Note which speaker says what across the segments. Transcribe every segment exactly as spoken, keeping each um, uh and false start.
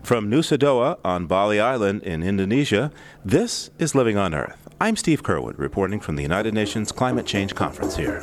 Speaker 1: From Nusa Dua on Bali Island in Indonesia, this is Living on Earth. I'm Steve Curwood, reporting from the United Nations Climate Change Conference here.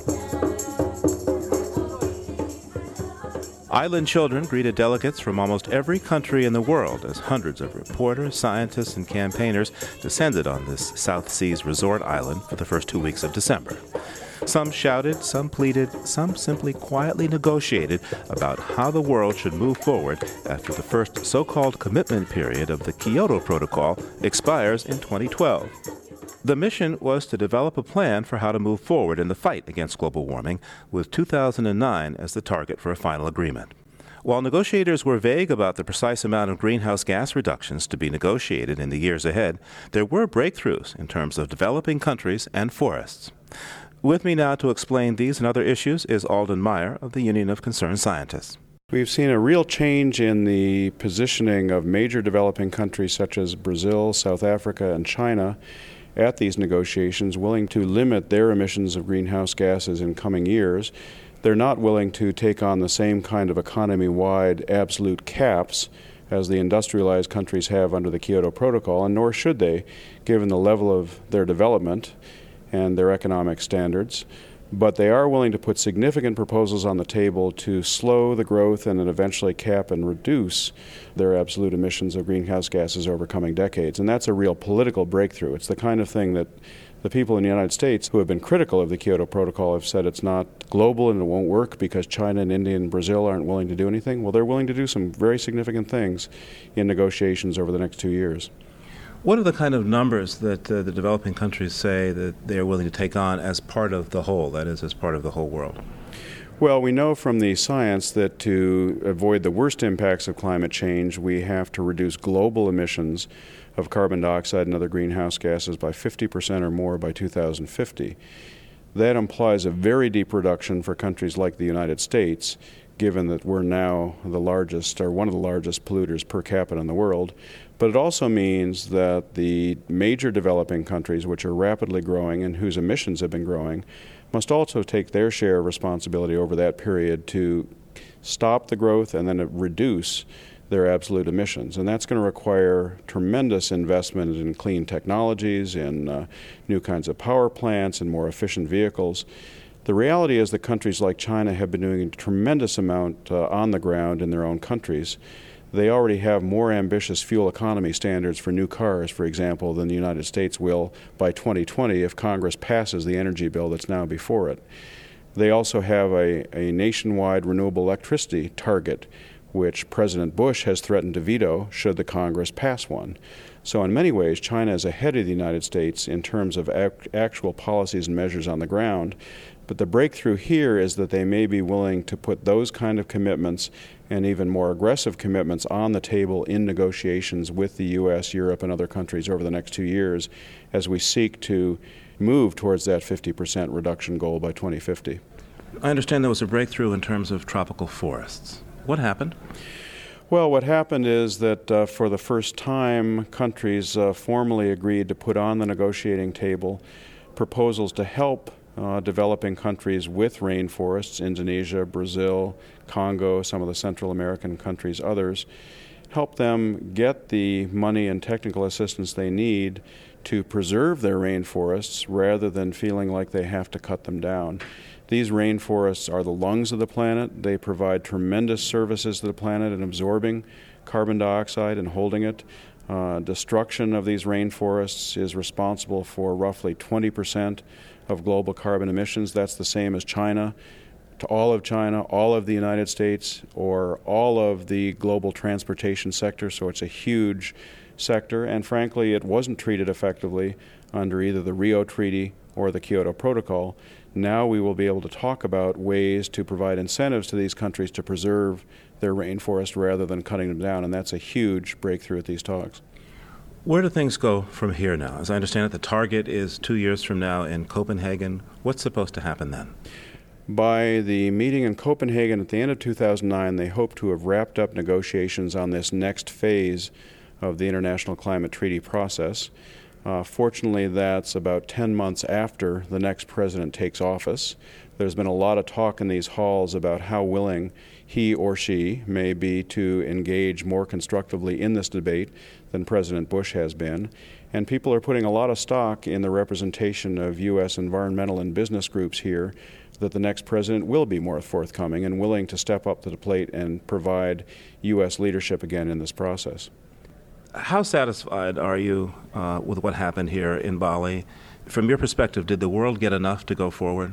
Speaker 1: Island children greeted delegates from almost every country in the world as hundreds of reporters, scientists, and campaigners descended on this South Seas resort island for the first two weeks of December. Some shouted, some pleaded, some simply quietly negotiated about how the world should move forward after the first so-called commitment period of the Kyoto Protocol expires in twenty twelve. The mission was to develop a plan for how to move forward in the fight against global warming, with two thousand nine as the target for a final agreement. While negotiators were vague about the precise amount of greenhouse gas reductions to be negotiated in the years ahead, there were breakthroughs in terms of developing countries and forests. With me now to explain these and other issues is Alden Meyer of the Union of Concerned Scientists.
Speaker 2: We've seen a real change in the positioning of major developing countries such as Brazil, South Africa, and China at these negotiations, willing to limit their emissions of greenhouse gases in coming years. They're not willing to take on the same kind of economy-wide absolute caps as the industrialized countries have under the Kyoto Protocol, and nor should they, given the level of their development and their economic standards. But they are willing to put significant proposals on the table to slow the growth and then eventually cap and reduce their absolute emissions of greenhouse gases over coming decades. And that's a real political breakthrough. It's the kind of thing that the people in the United States who have been critical of the Kyoto Protocol have said it's not global and it won't work because China and India and Brazil aren't willing to do anything. Well, they're willing to do some very significant things in negotiations over the next two years.
Speaker 1: What are the kind of numbers that uh, the developing countries say that they are willing to take on as part of the whole, that is, as part of the whole world?
Speaker 2: Well, we know from the science that to avoid the worst impacts of climate change, we have to reduce global emissions of carbon dioxide and other greenhouse gases by fifty percent or more by two thousand fifty. That implies a very deep reduction for countries like the United States, given that we're now the largest, or one of the largest polluters per capita in the world. But it also means that the major developing countries, which are rapidly growing and whose emissions have been growing, must also take their share of responsibility over that period to stop the growth and then reduce their absolute emissions. And that's going to require tremendous investment in clean technologies, in uh, new kinds of power plants, and more efficient vehicles. The reality is that countries like China have been doing a tremendous amount uh, on the ground in their own countries. They already have more ambitious fuel economy standards for new cars, for example, than the United States will by twenty twenty if Congress passes the energy bill that's now before it. They also have a, a nationwide renewable electricity target, which President Bush has threatened to veto should the Congress pass one. So in many ways, China is ahead of the United States in terms of ac- actual policies and measures on the ground. But the breakthrough here is that they may be willing to put those kind of commitments and even more aggressive commitments on the table in negotiations with the U S, Europe, and other countries over the next two years as we seek to move towards that fifty percent reduction goal by twenty fifty.
Speaker 1: I understand there was a breakthrough in terms of tropical forests. What happened?
Speaker 2: Well, what happened is that uh, for the first time, countries uh, formally agreed to put on the negotiating table proposals to help Uh, developing countries with rainforests, Indonesia, Brazil, Congo, some of the Central American countries, others, help them get the money and technical assistance they need to preserve their rainforests rather than feeling like they have to cut them down. These rainforests are the lungs of the planet. They provide tremendous services to the planet in absorbing carbon dioxide and holding it. Uh, destruction of these rainforests is responsible for roughly twenty percent of global carbon emissions. That's the same as China, to all of China, all of the United States, or all of the global transportation sector. So it's a huge sector, and frankly, it wasn't treated effectively under either the Rio Treaty or the Kyoto Protocol. Now we will be able to talk about ways to provide incentives to these countries to preserve their rainforest rather than cutting them down, and that's a huge breakthrough at these talks.
Speaker 1: Where do things go from here now? As I understand it, the target is two years from now in Copenhagen. What's supposed to happen then?
Speaker 2: By the meeting in Copenhagen at the end of two thousand nine, they hope to have wrapped up negotiations on this next phase of the International Climate Treaty process. Uh, fortunately, that's about ten months after the next president takes office. There's been a lot of talk in these halls about how willing he or she may be to engage more constructively in this debate than President Bush has been. And people are putting a lot of stock in the representation of U S environmental and business groups here, that the next president will be more forthcoming and willing to step up to the plate and provide U S leadership again in this process.
Speaker 1: How satisfied are you uh, with what happened here in Bali? From your perspective, did the world get enough to go forward?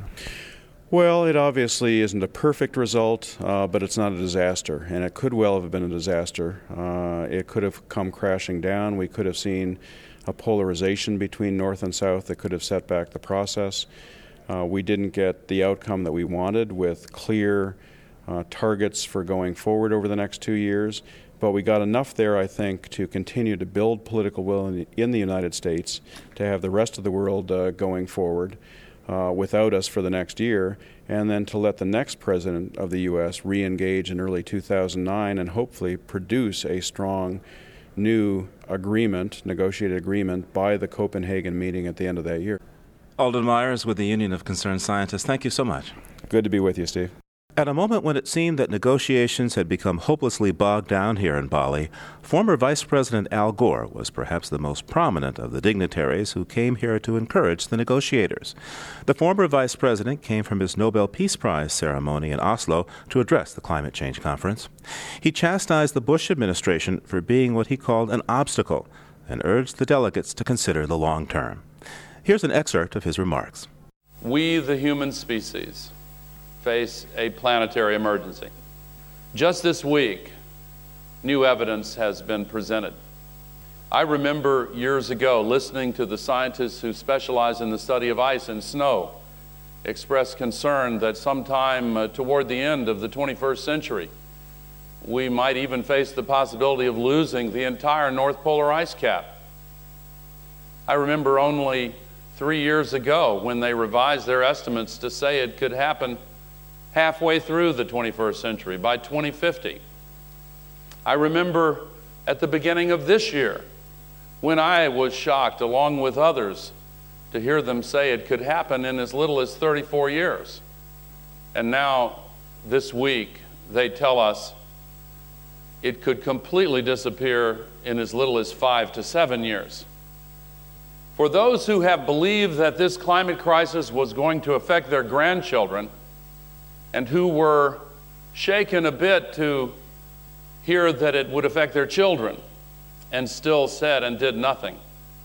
Speaker 2: Well, it obviously isn't a perfect result, uh, but it's not a disaster, and it could well have been a disaster. Uh, it could have come crashing down. We could have seen a polarization between North and South that could have set back the process. Uh, we didn't get the outcome that we wanted with clear uh, targets for going forward over the next two years, but we got enough there, I think, to continue to build political will in the, in the United States, to have the rest of the world uh, going forward Uh, without us for the next year, and then to let the next president of the U S re-engage in early two thousand nine and hopefully produce a strong new agreement, negotiated agreement, by the Copenhagen meeting at the end of that year.
Speaker 1: Alden Myers with the Union of Concerned Scientists, thank you so much.
Speaker 2: Good to be with you, Steve.
Speaker 1: At a moment when it seemed that negotiations had become hopelessly bogged down here in Bali, former Vice President Al Gore was perhaps the most prominent of the dignitaries who came here to encourage the negotiators. The former vice president came from his Nobel Peace Prize ceremony in Oslo to address the climate change conference. He chastised the Bush administration for being what he called an obstacle and urged the delegates to consider the long term. Here's an excerpt of his remarks.
Speaker 3: We, the human species, face a planetary emergency. Just this week, new evidence has been presented. I remember years ago listening to the scientists who specialize in the study of ice and snow express concern that sometime uh, toward the end of the twenty-first century, we might even face the possibility of losing the entire North Polar ice cap. I remember only three years ago when they revised their estimates to say it could happen halfway through the twenty-first century, by twenty fifty. I remember at the beginning of this year when I was shocked, along with others, to hear them say it could happen in as little as thirty-four years. And now, this week, they tell us it could completely disappear in as little as five to seven years. For those who have believed that this climate crisis was going to affect their grandchildren, and who were shaken a bit to hear that it would affect their children, and still said and did nothing,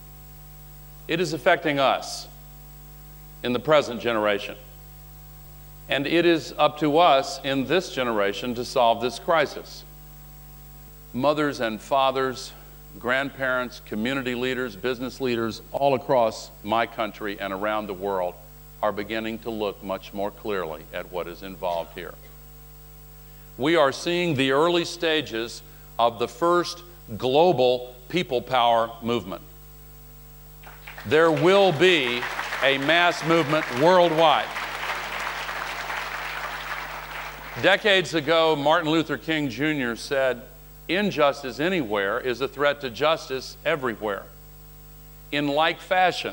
Speaker 3: it is affecting us in the present generation. And it is up to us in this generation to solve this crisis. Mothers and fathers, grandparents, community leaders, business leaders all across my country and around the world are beginning to look much more clearly at what is involved here. We are seeing the early stages of the first global people power movement. There will be a mass movement worldwide. Decades ago, Martin Luther King Junior said, "Injustice anywhere is a threat to justice everywhere." In like fashion,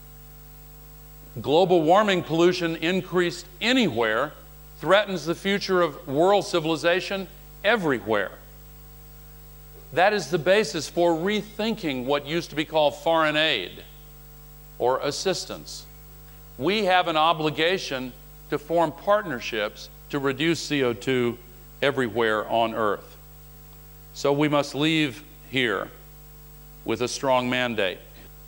Speaker 3: global warming pollution increased anywhere threatens the future of world civilization everywhere. That is the basis for rethinking what used to be called foreign aid or assistance. We have an obligation to form partnerships to reduce C O two everywhere on Earth. So we must leave here with a strong mandate.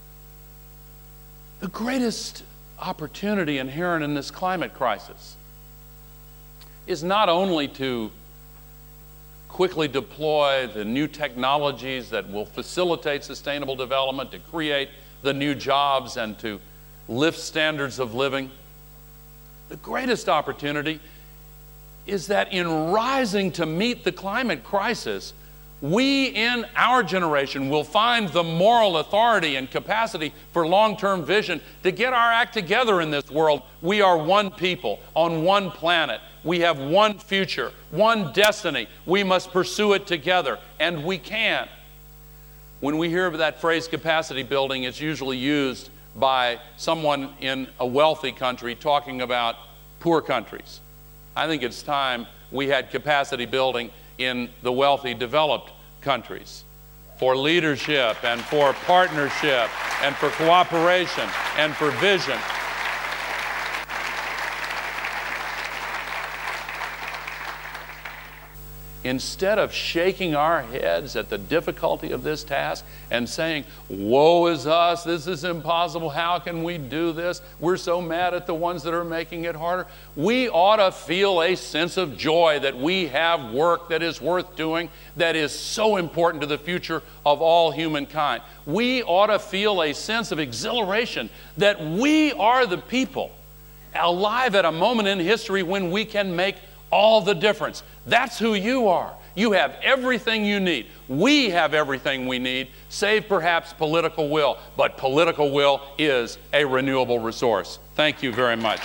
Speaker 3: The greatest opportunity inherent in this climate crisis is not only to quickly deploy the new technologies that will facilitate sustainable development, to create the new jobs and to lift standards of living. The greatest opportunity is that in rising to meet the climate crisis, we in our generation will find the moral authority and capacity for long-term vision to get our act together in this world. We are one people on one planet. We have one future, one destiny. We must pursue it together, and we can. When we hear of that phrase capacity building, it's usually used by someone in a wealthy country talking about poor countries. I think it's time we had capacity building in the wealthy, developed countries for leadership and for partnership and for cooperation and for vision. Instead of shaking our heads at the difficulty of this task and saying, woe is us, this is impossible, how can we do this? We're so mad at the ones that are making it harder. We ought to feel a sense of joy that we have work that is worth doing, that is so important to the future of all humankind. We ought to feel a sense of exhilaration that we are the people alive at a moment in history when we can make all the difference. That's who you are. You have everything you need. We have everything we need, save perhaps political will. But political will is a renewable resource. Thank you very much.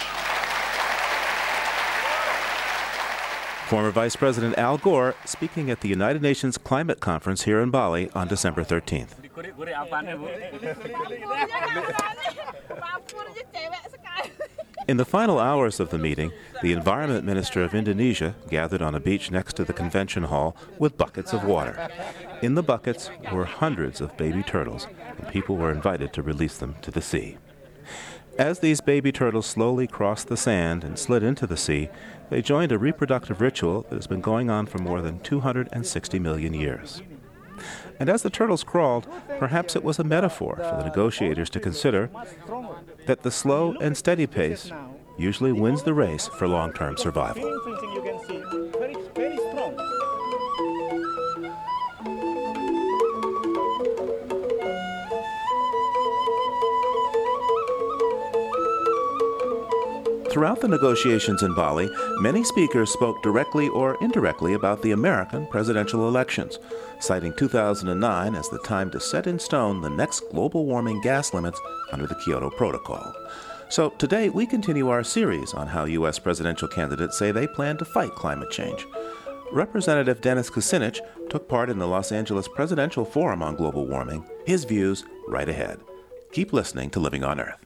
Speaker 1: Former Vice President Al Gore speaking at the United Nations Climate Conference here in Bali on December thirteenth. In the final hours of the meeting, the Environment Minister of Indonesia gathered on a beach next to the convention hall with buckets of water. In the buckets were hundreds of baby turtles, and people were invited to release them to the sea. As these baby turtles slowly crossed the sand and slid into the sea, they joined a reproductive ritual that has been going on for more than two hundred sixty million years. And as the turtles crawled, perhaps it was a metaphor for the negotiators to consider that the slow and steady pace usually wins the race for long-term survival. Throughout the negotiations in Bali, many speakers spoke directly or indirectly about the American presidential elections, citing two thousand nine as the time to set in stone the next global warming gas limits under the Kyoto Protocol. So today we continue our series on how U S presidential candidates say they plan to fight climate change. Representative Dennis Kucinich took part in the Los Angeles Presidential Forum on Global Warming. His views right ahead. Keep listening to Living on Earth.